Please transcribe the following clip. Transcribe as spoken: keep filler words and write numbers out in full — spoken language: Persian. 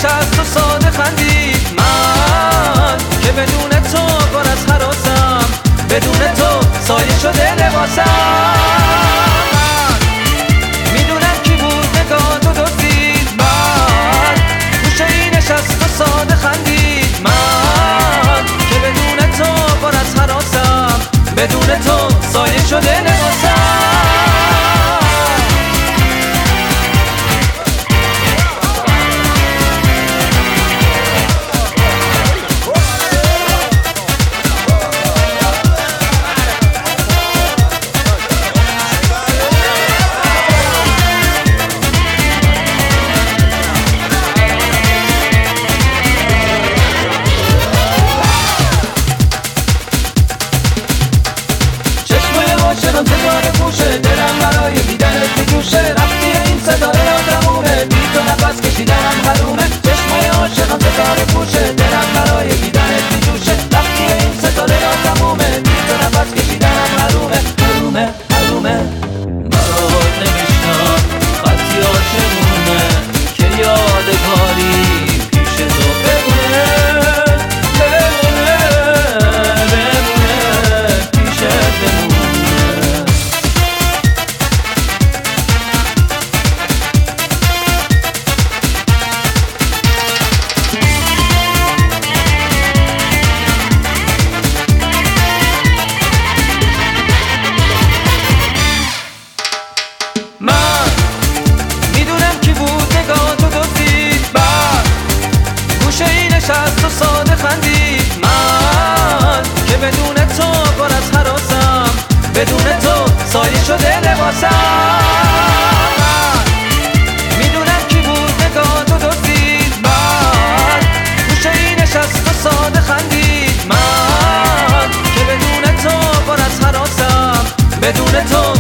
نشست و ساده خندید. من که بدون تو پر از هراسم، بدون تو سایه شده لباسم. من میدونم کی بود نگاه تو دزدید، من گوشه ای نشست و ساده خندید. من که بدون تو پر از هراسم، بدون تو سایه شده لباسم. عاشقم ستاره پوشه، دلم برای دیدنت میجوشه. رفتی این ستاره را تمومه، بی تو نفس کشیدنم حرومه. چشمای عاشقم ستاره پوشه، دلم برای دیدنت میجوشه. رفتی این ستاره را تمومه، بی تو نفس کشیدنم حرومه. حرومه حرومه برات نوشتم خطی عاشقونه که یادگاری پیش تو بمونه، بمونه بمونه پیشت بمونه. من میدونم کی بود نگاه تو دزدید، بعد گوشه ای نشست و ساده خندید. من که بدون تو پر از هراسم، بدون تو سایه شده لباسم. من میدونم کی بود نگاه تو دزدید، بعد گوشه ای نشست و ساده خندید. من که بدون تو پر از هراسم، بدون تو